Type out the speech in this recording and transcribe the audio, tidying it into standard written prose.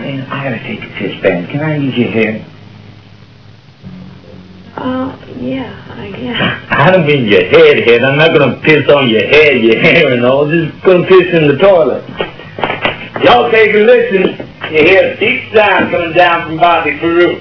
I gotta take a piss, Ben. Can I use your hair? Yeah, I guess. I don't mean your head. I'm not gonna piss on your head, your hair and all. Just gonna piss in the toilet. Y'all take a listen. You hear a deep sound coming down from Bobby Peru.